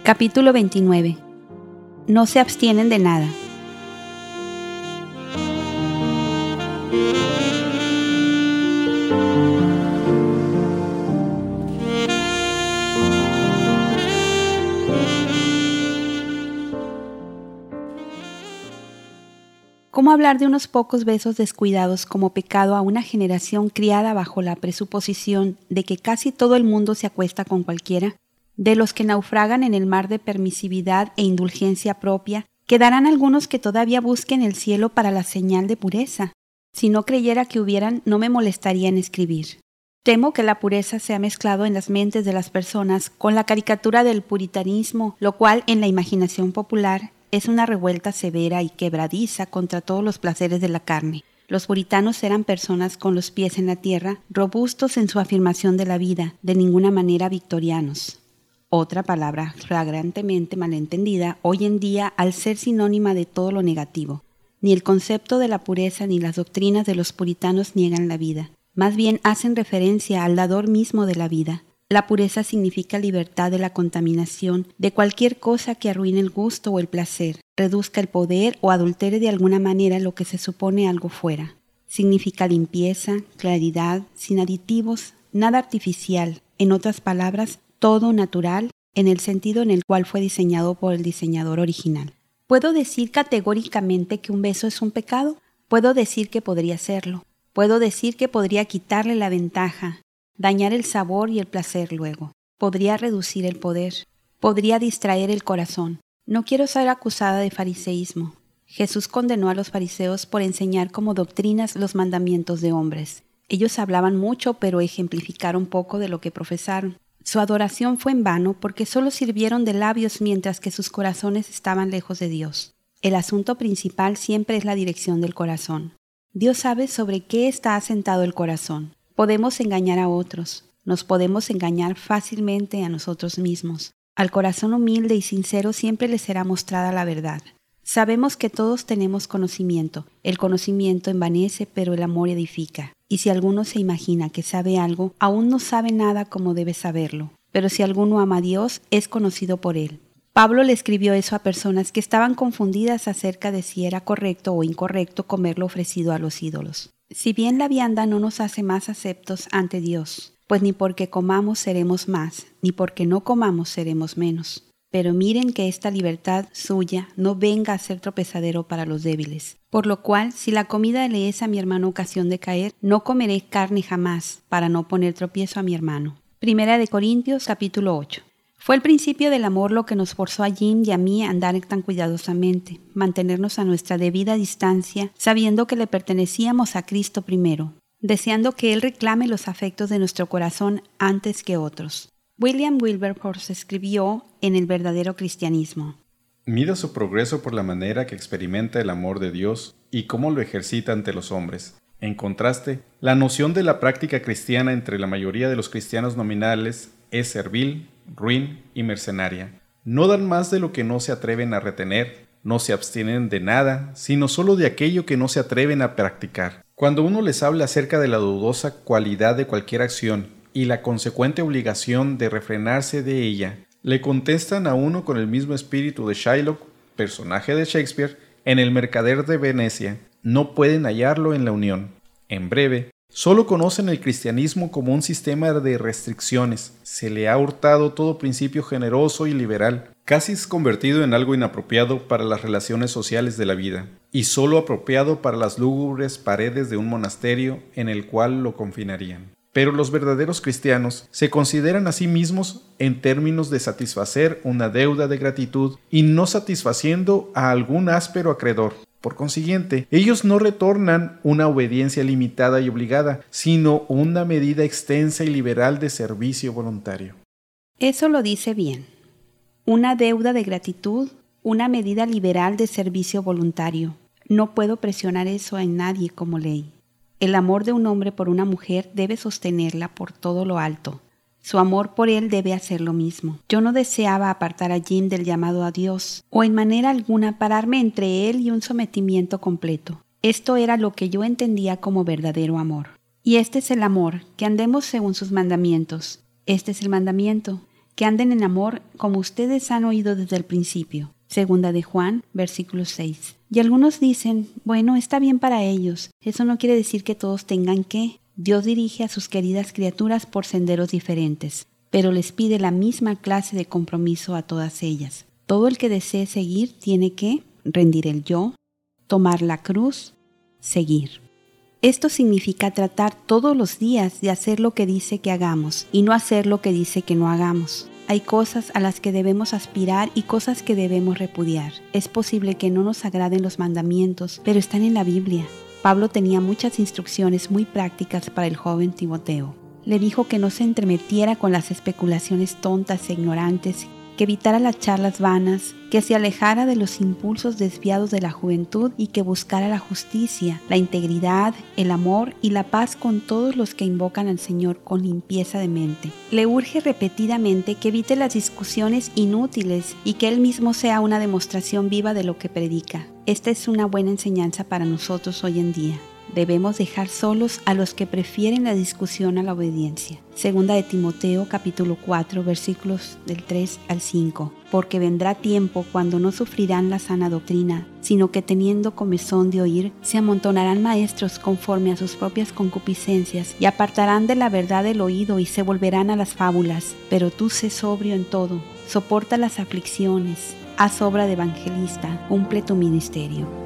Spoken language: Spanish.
Capítulo 29. No se abstienen de nada. ¿Cómo hablar de unos pocos besos descuidados como pecado a una generación criada bajo la presuposición de que casi todo el mundo se acuesta con cualquiera? De los que naufragan en el mar de permisividad e indulgencia propia, quedarán algunos que todavía busquen el cielo para la señal de pureza. Si no creyera que hubieran, no me molestaría en escribir. Temo que la pureza se ha mezclado en las mentes de las personas con la caricatura del puritanismo, lo cual en la imaginación popular es una revuelta severa y quebradiza contra todos los placeres de la carne. Los puritanos eran personas con los pies en la tierra, robustos en su afirmación de la vida, de ninguna manera victorianos. Otra palabra flagrantemente malentendida hoy en día al ser sinónima de todo lo negativo. Ni el concepto de la pureza ni las doctrinas de los puritanos niegan la vida. Más bien hacen referencia al dador mismo de la vida. La pureza significa libertad de la contaminación de cualquier cosa que arruine el gusto o el placer, reduzca el poder o adultere de alguna manera lo que se supone algo fuera. Significa limpieza, claridad, sin aditivos, nada artificial. En otras palabras, todo natural en el sentido en el cual fue diseñado por el diseñador original. ¿Puedo decir categóricamente que un beso es un pecado? Puedo decir que podría serlo. Puedo decir que podría quitarle la ventaja, dañar el sabor y el placer luego. Podría reducir el poder. Podría distraer el corazón. No quiero ser acusada de fariseísmo. Jesús condenó a los fariseos por enseñar como doctrinas los mandamientos de hombres. Ellos hablaban mucho, pero ejemplificaron poco de lo que profesaron. Su adoración fue en vano porque solo sirvieron de labios mientras que sus corazones estaban lejos de Dios. El asunto principal siempre es la dirección del corazón. Dios sabe sobre qué está asentado el corazón. Podemos engañar a otros. Nos podemos engañar fácilmente a nosotros mismos. Al corazón humilde y sincero siempre le será mostrada la verdad. Sabemos que todos tenemos conocimiento. El conocimiento envanece, pero el amor edifica. Y si alguno se imagina que sabe algo, aún no sabe nada como debe saberlo. Pero si alguno ama a Dios, es conocido por Él. Pablo le escribió eso a personas que estaban confundidas acerca de si era correcto o incorrecto comer lo ofrecido a los ídolos. Si bien la vianda no nos hace más aceptos ante Dios, pues ni porque comamos seremos más, ni porque no comamos seremos menos. Pero miren que esta libertad suya no venga a ser tropezadero para los débiles. Por lo cual, si la comida le es a mi hermano ocasión de caer, no comeré carne jamás, para no poner tropiezo a mi hermano. Primera de Corintios, capítulo 8. Fue el principio del amor lo que nos forzó a Jim y a mí a andar tan cuidadosamente, mantenernos a nuestra debida distancia, sabiendo que le pertenecíamos a Cristo primero, deseando que Él reclame los afectos de nuestro corazón antes que otros. William Wilberforce escribió en El verdadero cristianismo: mida su progreso por la manera que experimenta el amor de Dios y cómo lo ejercita ante los hombres. En contraste, la noción de la práctica cristiana entre la mayoría de los cristianos nominales es servil, ruin y mercenaria. No dan más de lo que no se atreven a retener, no se abstienen de nada, sino solo de aquello que no se atreven a practicar. Cuando uno les habla acerca de la dudosa cualidad de cualquier acción y la consecuente obligación de refrenarse de ella, le contestan a uno con el mismo espíritu de Shylock, personaje de Shakespeare, en El mercader de Venecia. No pueden hallarlo en la Unión. En breve, solo conocen el cristianismo como un sistema de restricciones. Se le ha hurtado todo principio generoso y liberal. Casi es convertido en algo inapropiado para las relaciones sociales de la vida, y solo apropiado para las lúgubres paredes de un monasterio en el cual lo confinarían. Pero los verdaderos cristianos se consideran a sí mismos en términos de satisfacer una deuda de gratitud y no satisfaciendo a algún áspero acreedor. Por consiguiente, ellos no retornan una obediencia limitada y obligada, sino una medida extensa y liberal de servicio voluntario. Eso lo dice bien. Una deuda de gratitud, una medida liberal de servicio voluntario. No puedo presionar eso en nadie como ley. El amor de un hombre por una mujer debe sostenerla por todo lo alto. Su amor por él debe hacer lo mismo. Yo no deseaba apartar a Jim del llamado a Dios, o en manera alguna pararme entre él y un sometimiento completo. Esto era lo que yo entendía como verdadero amor. Y este es el amor, que andemos según sus mandamientos. Este es el mandamiento, que anden en amor como ustedes han oído desde el principio. Segunda de Juan, versículo 6. Y algunos dicen, bueno, está bien para ellos. Eso no quiere decir que todos tengan que. Dios dirige a sus queridas criaturas por senderos diferentes, pero les pide la misma clase de compromiso a todas ellas. Todo el que desee seguir tiene que rendir el yo, tomar la cruz, seguir. Esto significa tratar todos los días de hacer lo que dice que hagamos y no hacer lo que dice que no hagamos. Hay cosas a las que debemos aspirar y cosas que debemos repudiar. Es posible que no nos agraden los mandamientos, pero están en la Biblia. Pablo tenía muchas instrucciones muy prácticas para el joven Timoteo. Le dijo que no se entremetiera con las especulaciones tontas e ignorantes, que evitara las charlas vanas, que se alejara de los impulsos desviados de la juventud y que buscara la justicia, la integridad, el amor y la paz con todos los que invocan al Señor con limpieza de mente. Le urge repetidamente que evite las discusiones inútiles y que él mismo sea una demostración viva de lo que predica. Esta es una buena enseñanza para nosotros hoy en día. Debemos dejar solos a los que prefieren la discusión a la obediencia. Segunda de Timoteo, capítulo 4, versículos del 3 al 5. Porque vendrá tiempo cuando no sufrirán la sana doctrina, sino que teniendo comezón de oír, se amontonarán maestros conforme a sus propias concupiscencias, y apartarán de la verdad el oído y se volverán a las fábulas. Pero tú sé sobrio en todo, soporta las aflicciones, haz obra de evangelista, cumple tu ministerio.